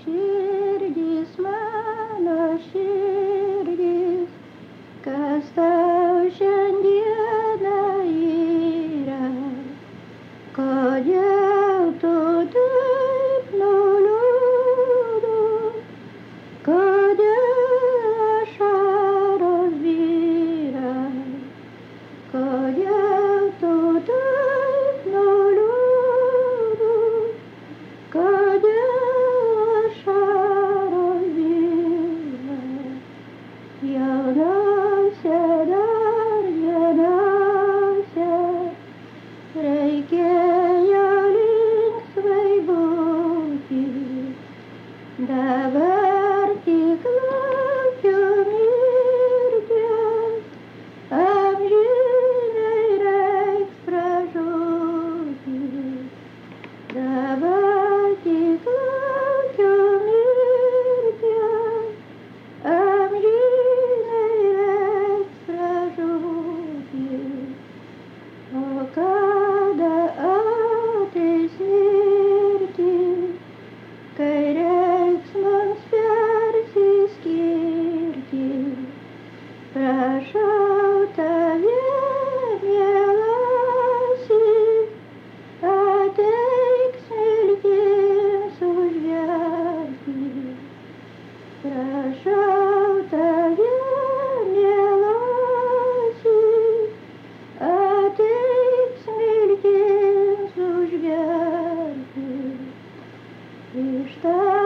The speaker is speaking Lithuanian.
širdis, mano širdis, kas tau šiandieną yra, kodėl tu taip nuliūdus, kodėl ašaros byra, kodėl tu taip nuliūdus, kodėl ašaros byra. Jauniausia, dar jauniausia, reikėjo linksmai būti, dabar tik laukiu mirties, amžinai reiks pražūti. Dabar tik laukiu mirties, amžinai reiks pražūti. O kada ateis mirtis, kai reiks mums persiskirti, prašau tave, mielasis, ateik smiltims užgerti. Prašau tave, mielasis, ateik smiltims užgerti. Iš